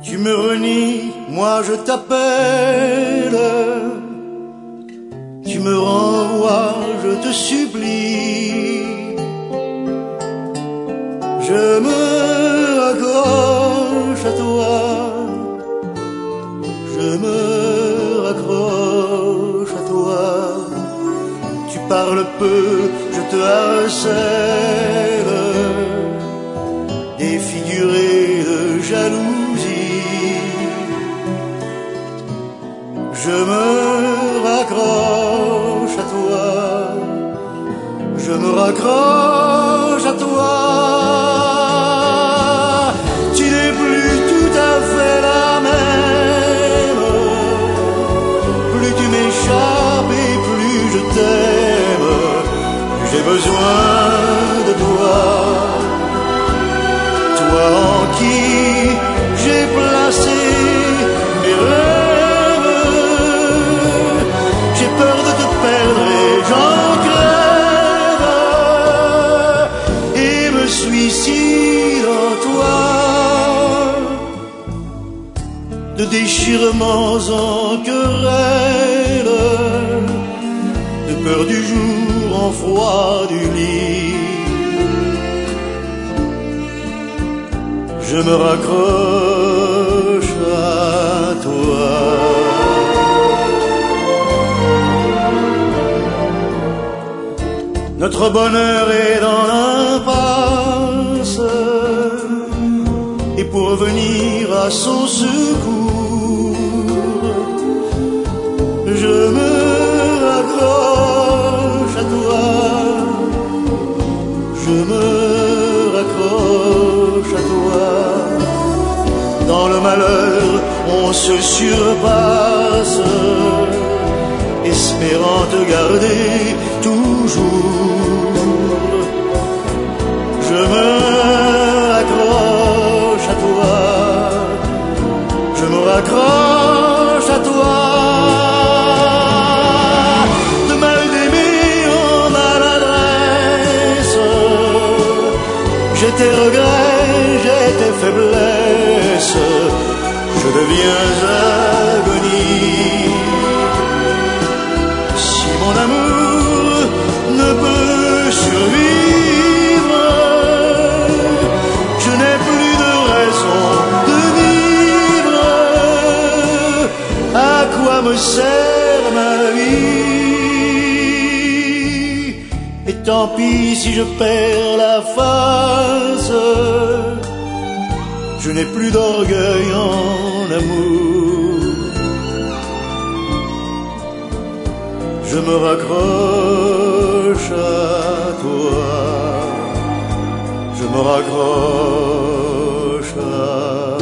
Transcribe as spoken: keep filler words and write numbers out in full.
Tu me renies, moi je t'appelle. Tu me renvoies, je te supplie. Je me raccroche à toi. Je me raccroche à toi. Tu parles peu, je te harcèle. Défiguré de jalousie, je me raccroche à toi. Je me raccroche à toi. Tu n'es plus tout à fait la même. Plus tu m'échappes et plus je t'aime. J'ai besoin de toi. Toi en qui j'ai placé mes rêves. J'ai peur de te perdre et j'en crève. Et me suicide en toi. De déchirements en querelle, de peur du jour en froid du lit. Je me raccroche à toi. Notre bonheur est dans l'impasse, et pour venir à son secours, je me raccroche à toi. Je me raccroche à toi. Dans le malheur, on se surpasse, espérant te garder toujours. Je me raccroche à toi. Je me raccroche à toi. De mal d'aimer en maladresse, j'ai tes regrets, j'ai tes faiblesses. Je deviens agonie. Si mon amour ne peut survivre, je n'ai plus de raison de vivre. À quoi me sert ma vie? Et tant pis si je perds la face. Je n'ai plus d'orgueil en amour. Je me raccroche à toi. Je me raccroche à